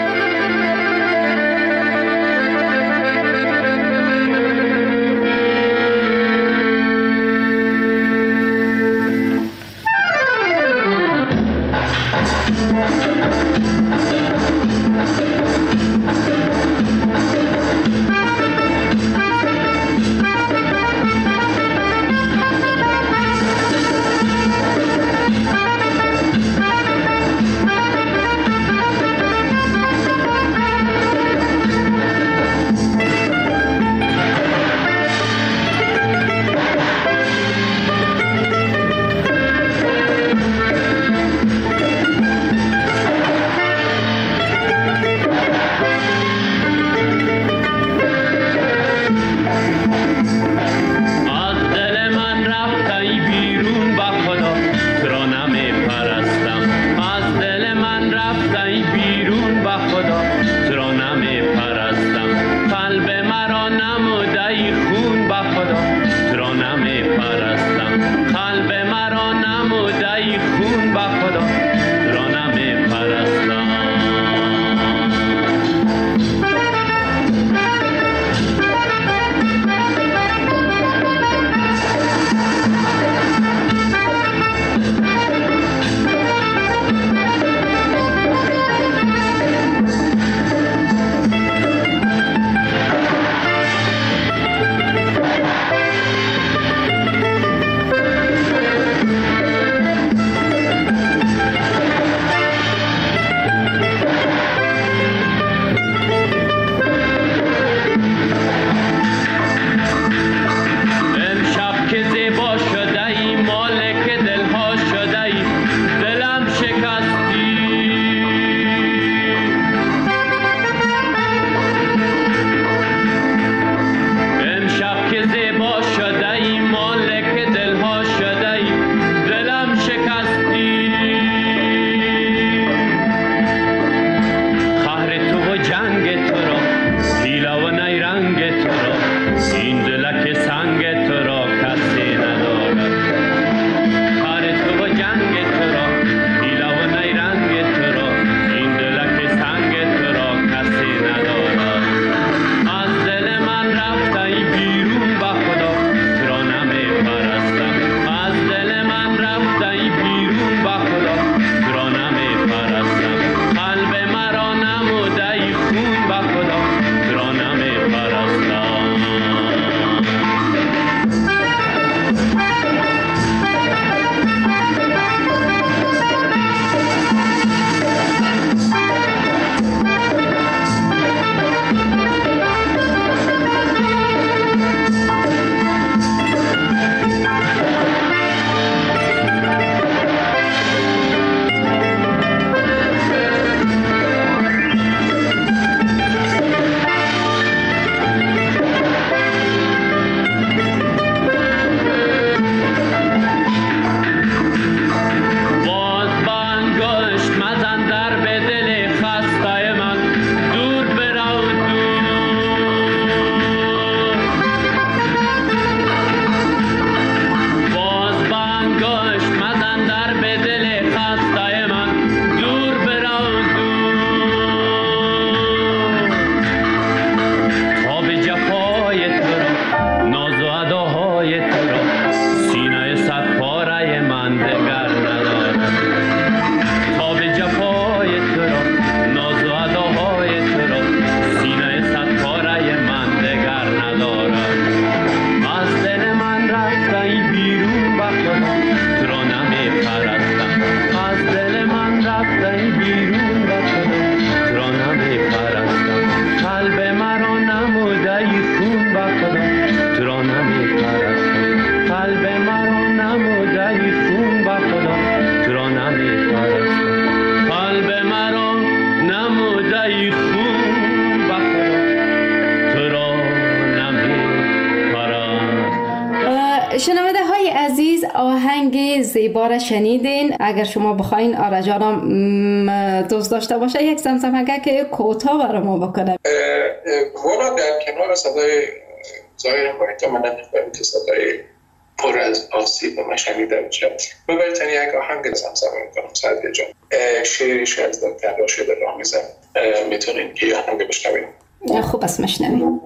شنونده های عزیز، آهنگ زیبا را شنیدین. اگر شما بخواین آره جانم دوست داشته باشه یک زمزمه که کوتاه برای ما بکنه. والا در کنار صدای ظاهر محیط من نمی‌خوایم که صدای پر از آسیب من شنیده بشه. من برایتان یک آهنگ زمزمه میکنم سعدیه جان. شعریش از دکتر راشد رامیزه. میتونین که یه آهنگ بشنویم. خوب است مشنویم.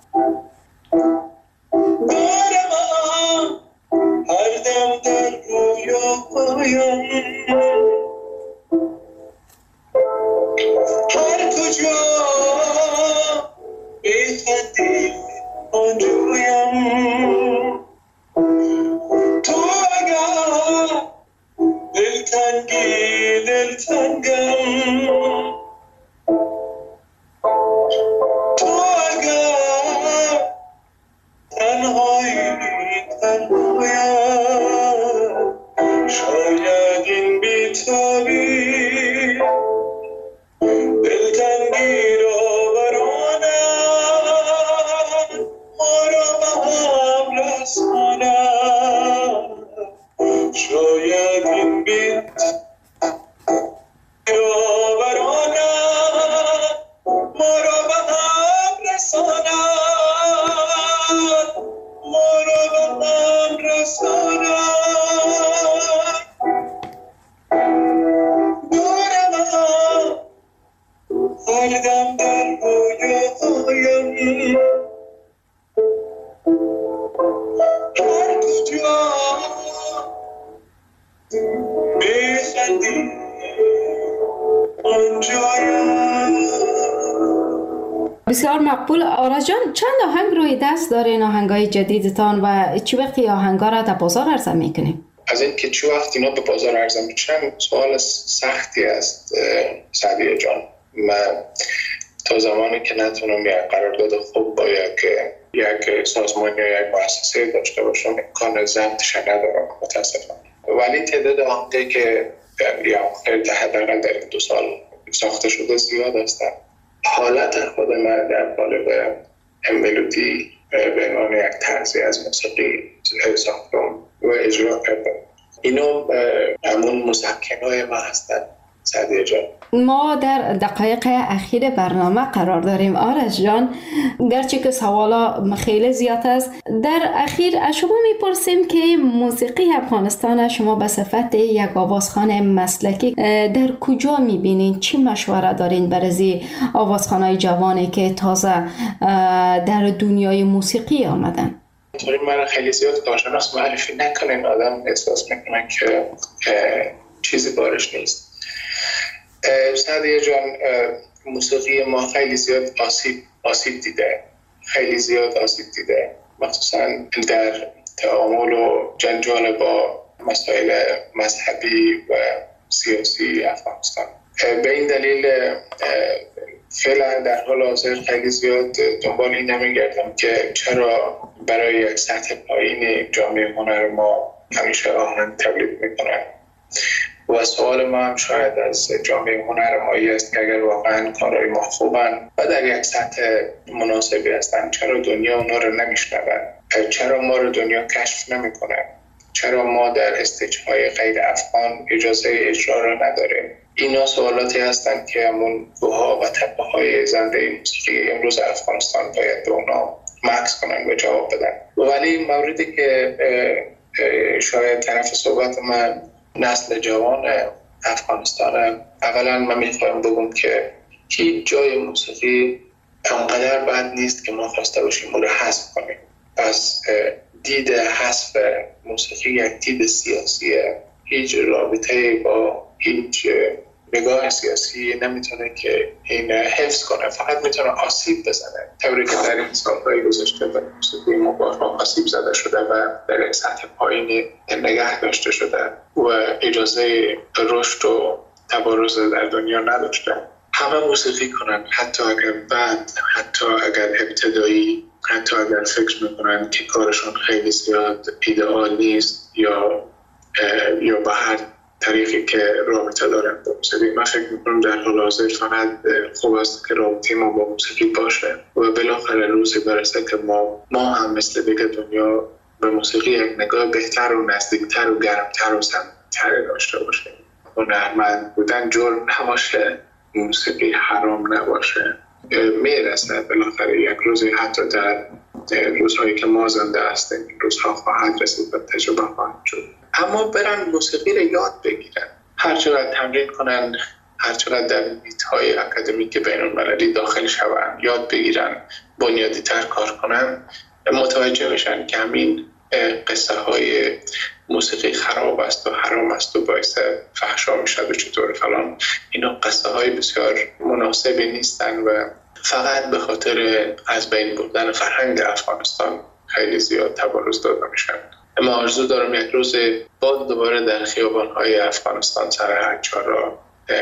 هر دم در رویاهایم هر کجا بخندی آنجایم تو اگر دلتنگی دلتنگم تو اگر تنهایی تنهایم شاید این بی‌تابی دلتنگی را برانم ما را به هم رسانم شاید این بی‌تابی را برانم ما را به هم رسانم ما را به هم رسانم دورم هر دم در رویاهایم هر کجا بخندی آنجایم. بسیار مقبول. آرش جان، چند آهنگ روی دست دارین آهنگای جدیدتان و چی وقتی آهنگا را در بازار عرضه میکنیم؟ از این که چی وقت اینا به بازار عرضه میشن سوال سختی است سعدیه جان. من تا زمانی که نتونم یک قرارداد خوب با یک سازمان یا یک مؤسسه داشته باشم امکان ضبطش ندارم متاسفانه. ولی تعداد آهنگایی که حداقل در این 2 سال ساخته شده زیاد هستن. حالت خود من در قالب ملودی به عنوان یک طرزی از موسیقی ساختم و اجرا کردم. اینو همون مسکنای ما هستن سعدیه جان. ما در دقایق اخیر برنامه قرار داریم آرش جان، گرچه که سوالا خیلی زیاد است. در اخیر از شما میپرسیم که موسیقی افغانستان شما به صفت یک آوازخوان مسلکی در کجا میبینین؟ چی مشوره دارین برای آوازخوانای جوانی که تازه در دنیای موسیقی آمدن؟ طوری من خیلی زیاد کارشناس معرفی نکنین، آدم احساس میکنن که چیزی بارش نیست. سعدیه جان، موسیقی ما خیلی زیاد آسیب دیده، خیلی زیاد آسیب دیده، مخصوصا در تعامل و جنجال با مسائل مذهبی و سیاسی افغانستان. به این دلیل فعلا در حال حاضر خیلی زیاد دنبال این نمیگردم که چرا برای یک سطح پایین جامعه هنر ما همیشه آهنگ تولید میکنن. و سوال ما هم شاید از جامعه هنر مایی است که اگر واقعا کارهای ما خوبن و در یک سطح مناسبی هستن چرا دنیا اونا رو نمیشنون؟ چرا ما رو دنیا کشف نمیکنه؟ چرا ما در استیج‌های غیر افغان اجازه اجرا رو نداریم؟ اینا سوالاتی هستند که همون گوها و تپه‌های زنده موسیقی امروز افغانستان باید به اونا مکس کنن و جواب بدن. ولی موردی که شاید طرف صحبت من نسل جوان افغانستان، اولا من میخوایم بگم که هیچ جای موسیقی انقدر بد نیست که ما خواسته باشیم اون رو حذف کنیم. پس دید حذف موسیقی یک دید سیاسیه، هیچ رابطه با هیچ نگاه سیاسی نمیتونه که این حفظ کنه، فقط میتونه آسیب بزنه. طوری که در این سالهای گذشته در موسیقی ما بارها آسیب زده شده و در یک سطح پایینی نگه داشته شده و اجازه رشد و تبارز در دنیا نداشته. همه موسیقی کنن، حتی اگر بد، حتی اگر ابتدایی، حتی اگر فکر میکنن که کارشون خیلی زیاد ایدئال نیست یا به هر طریقی که رابطه دارن با موسیقی. من فکر میکنم در حال حاضر فقط خوب است که رابطه ما با موسیقی باشه و بالاخره روزی برسه که ما هم مثل دیگه دنیا به موسیقی یک نگاه بهتر و نزدیکتر و گرمتر و سمتر داشته باشیم. هنرمند بودن جرم نباشه، موسیقی حرام نباشه. میرسه بالاخره یک روزی، حتی در روزهایی که ما زنده هستیم این روزها خواهد رسید و تجربه خواهد شد. اما برن موسیقی رو یاد بگیرن، هر چقدر تمرین کنن، هر چقدر در میت‌های اکادمیک بین‌المللی داخل شوند، یاد بگیرن، بنیادی تر کار کنن، متوجه بشن که همین قصه های موسیقی خراب است و حرام است و باعث فحشا میشد و چطور فلان، اینا قصه های بسیار مناسبی نیستن و فقط به خاطر از بین بردن فرهنگ افغانستان خیلی زیاد تبارز داده میشن. اما آرزو دارم یک روز بعد دوباره در خیابان‌های افغانستان سر حجا را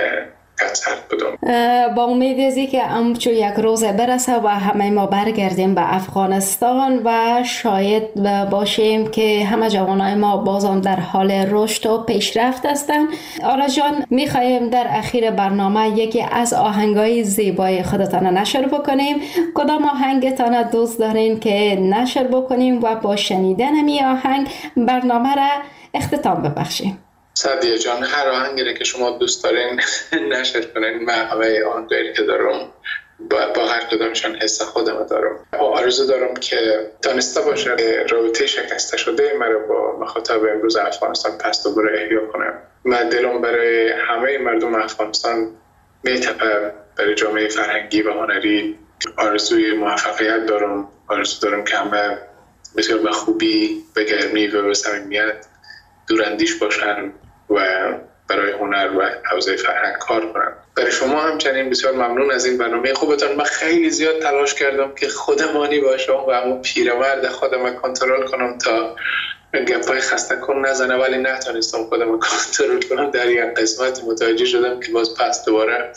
کنسرت بدم. با امید ازی که همچون یک روز برسه و همه ما برگردیم به افغانستان و شاید باشیم که همه جوانای ما بازم در حال رشد و پیشرفت هستند. آرش جان، میخوایم در اخیر برنامه یکی از آهنگای زیبای خودتان نشر بکنیم. کدام آهنگتان دوست دارین که نشر بکنیم و با شنیدن می آهنگ برنامه را اختتام ببخشیم؟ سعدیه جان، هر آهنگی که شما دوست دارین نشر کنین. من همه آهنگایی که دارم با هر کدامشان حس خودم دارم. آرزو دارم که دانسته باشه رابطه شکسته شده مرا با مخاطب امروز افغانستان پس دوباره احیا کنم. من دلم برای همه مردم افغانستان میتپه، برای جامعه فرهنگی و هنری آرزوی موفقیت دارم. آرزو دارم که همه بسیار به خوبی، به گرمی و به صمیمیت دوراندیش باشن و برای هنر و حوزه فرهنگ کار کنن. برای شما همچنین بسیار ممنون از این برنامه خوبتان. من خیلی زیاد تلاش کردم که خودمانی باشم و همون پیرمرد خودم کنترل کنم تا گپای خسته کن نزنه، ولی نتونستم خودم کنترل کنم. در یک قسمت متوجه شدم که باز پس دوباره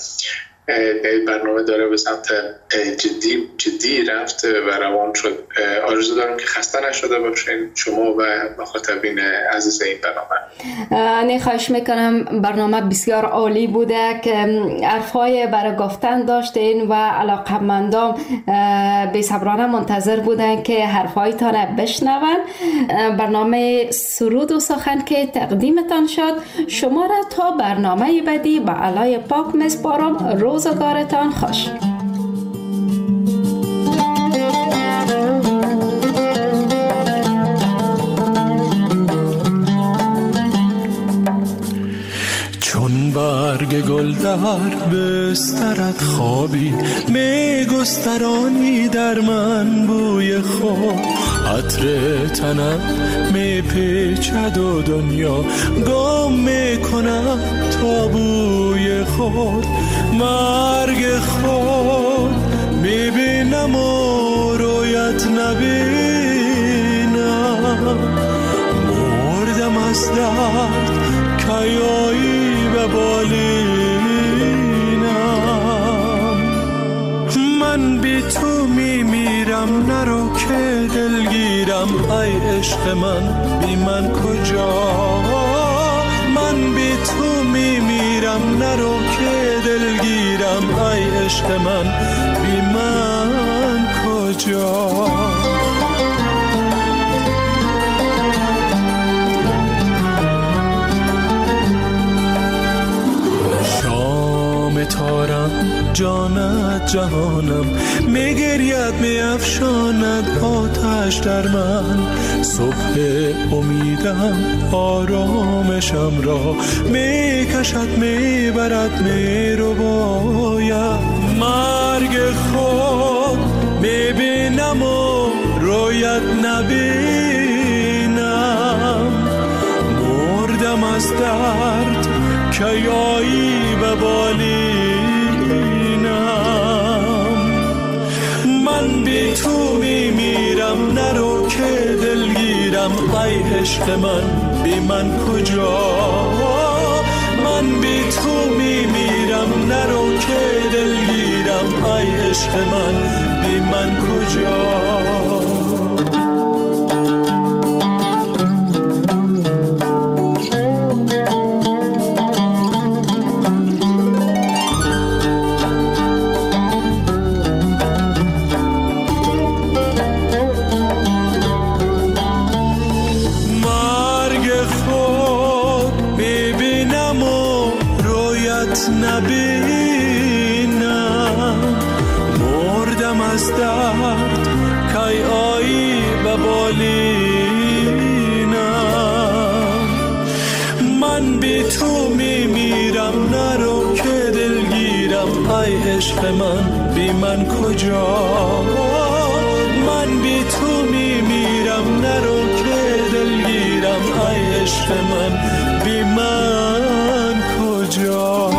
برنامه داره به سمت جدی رفت و روان شد. آرزو دارم که خسته نشده باشین شما و مخاطبین عزیز این برنامه. خواهش میکنم، برنامه بسیار عالی بوده که حرفای برای گفتن داشتین و علاقمندان بی‌صبرانه منتظر بودن که حرفایتان بشنون. برنامه سرود و سخن که تقدیمتان شد شما را تا برنامه بعدی به علای پاک میسپارم. روزگارتان خوش. چون برگ گل در بسترت خوابی میگسترانی در من بوی خود، عطر تنت میپیچد و دنیا گم میکند تا بوی خود. مرگ خود میبینم و رویت نبینم، مردم از درد کیایی به بالینم. من بی تو میمیرم، نرو که دلگیرم، ای عشق من بی من کجا. من بی تو میمیرم، نرو که دلگیرم، ای عشق من بی من کجا. تارم جانت جهانم میگرید میافشاند آتش در من. صبح امیدم آرامشم را میکشد میبرد میرو باید. مرگ خود میبینم و رویت نبینم، مردم از درد کیایی به بالینم. من بی تو میمیرم، نرو که دلگیرم، ای عشق من بی من کجا. من بی تو میمیرم، نرو که دلگیرم، ای عشق من بی من کجا. عشق من بی من کجا؟ من بی تو میمیرم، نرو که دلگیرم. ای عشق من بی من کجا؟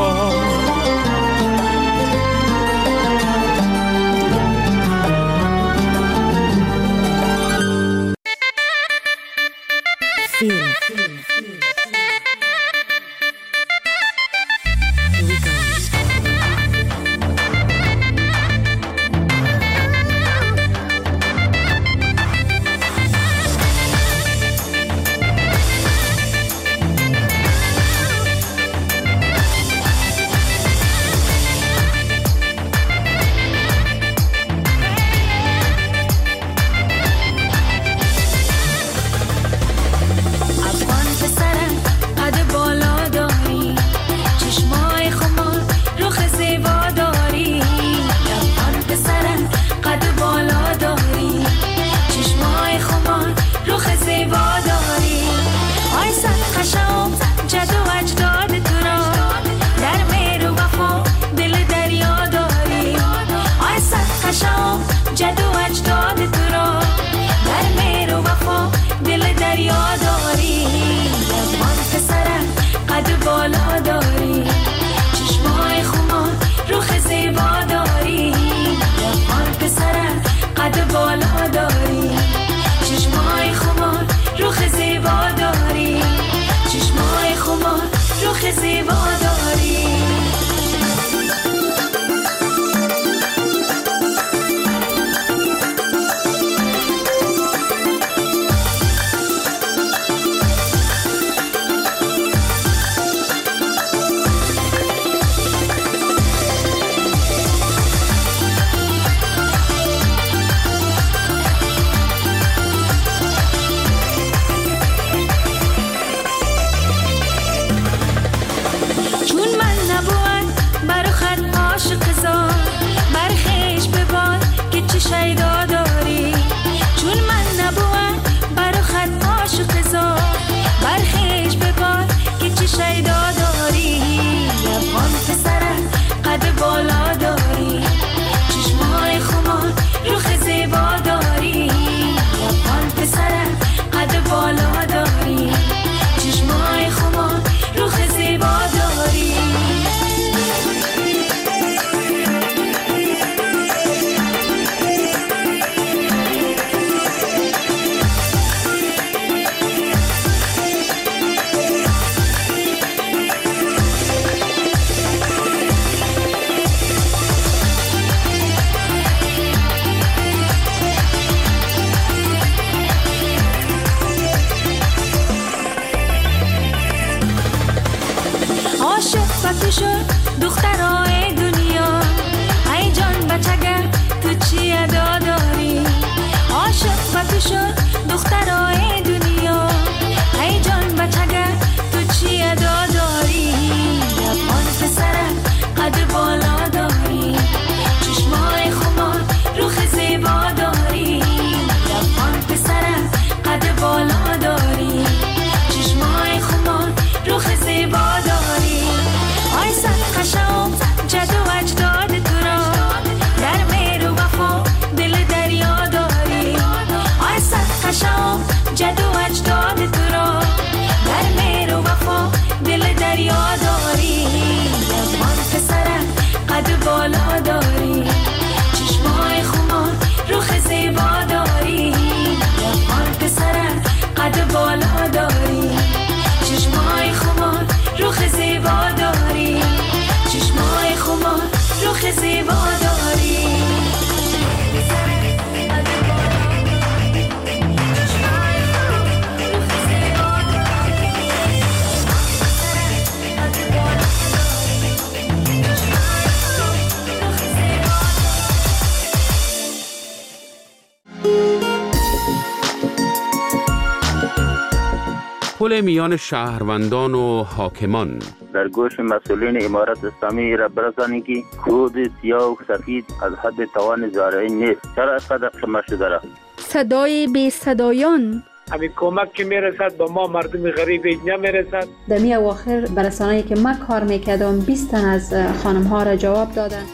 پل میان شهروندان و حاکمان. در گوش مسئولین امارت اسلامی را برسانید که کود سیاه و سفید از حد توان زارعی نیست. چرا اینقدر قمه شده را؟ صدای بی صدایان. همین کمک که میرسد به ما مردم غریب نمیرسد. در می اواخر برسانه‌ای که من کار میکردم 20 تن از خانم ها را جواب دادن.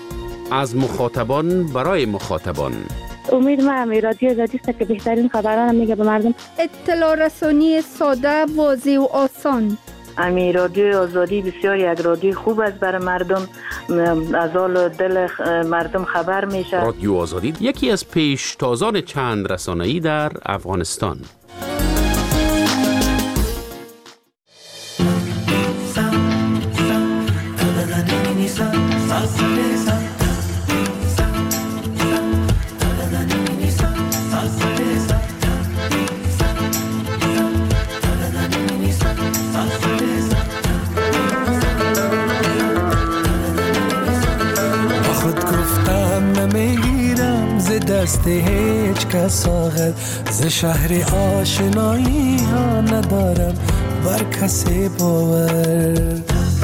از مخاطبان برای مخاطبان. امید ما رادیو آزادی است که بهترین خبران میگه به مردم. اطلاع رسانی ساده، واضح و آسان. رادیو آزادی بسیار یک رادیو خوب است برای مردم، از حال دل مردم خبر میشه. رادیو آزادی یکی از پیشتازان چند رسانه‌ای در افغانستان. دست هیچ کس آخر ز شهر آشنایی ها ندارم بر کسی باور.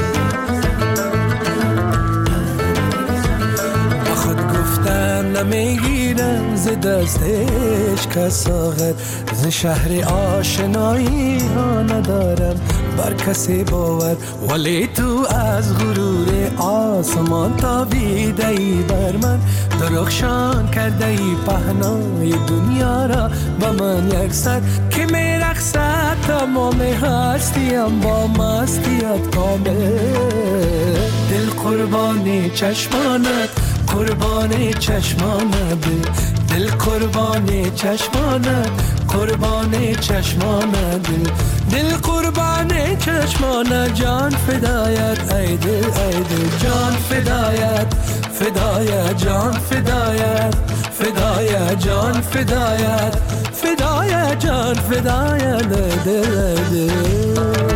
با خود گفتن نمیگیرم ز دست هیچ کس آخر ز شهر آشنایی ها ندارم بر کسی باور. ولی تو از غرور آسمان تابیده ای بر من، درخشان کرده ای پهنای دنیا را با من یک سر که میرقصد تمام هستیم با مستیت کامل. دل قربان چشمانت، قربان چشمانت، دل قربان چشمانت، قربان چشمانت، دل قربان چشمانت، جان فدایت ای دل ای دل، جان فدایت فدایت، جان فدایت فدایت، جان فدایت فدایت، جان فدایت دل دل.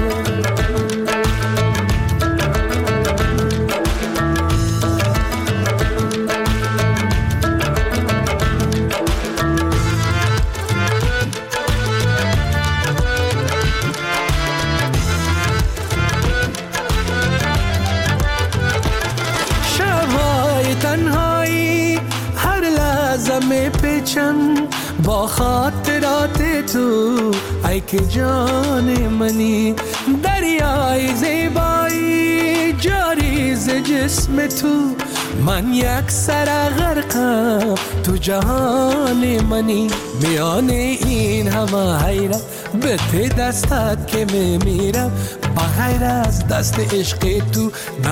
با خاطرات تو ای که جان منی، دریای زیبایی جاری ز جسم تو، من یک سر غرقم تو جهان منی. میان این همه حیرت به ته دستت که میمیرم، بغیر از دست عشق تو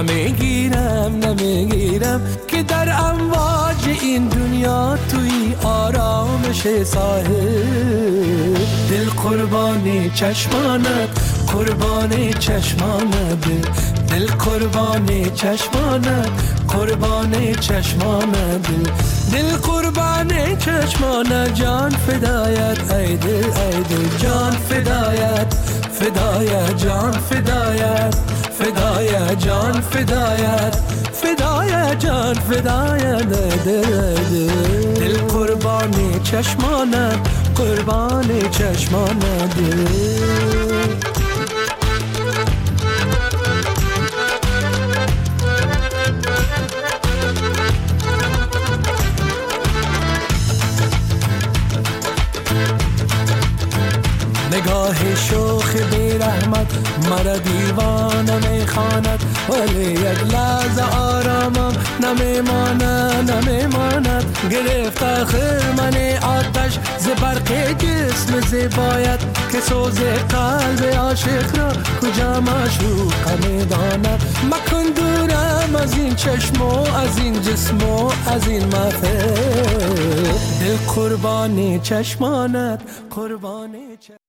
نمیگیرم که در امواج این دنیا توی آرامش ساحل. دل قربان چشمانت، قربان چشمانت، دل قربان چشمانت، قربان چشمانت، دل قربان چشمانت، جان فدایت ای دل ای دل، جان فدایت فدایت، جان فدایت فدایت، جان فدایت فدایت، جان فدایت دل دل، دل قربان چشمانت، قربان چشمانت دل. نگاه شوخ بی رحمت مرا دیوانه میخواند، ولی یک لحظه آرامم نمیماند. گرفت آخر من آتش ز برق جسم زیبایت، که سوز قلب عاشق را کجا معشوق میداند. مکن دورم از این چشم و از این جسم و از این محفل، دل قربان چشمانت، قربان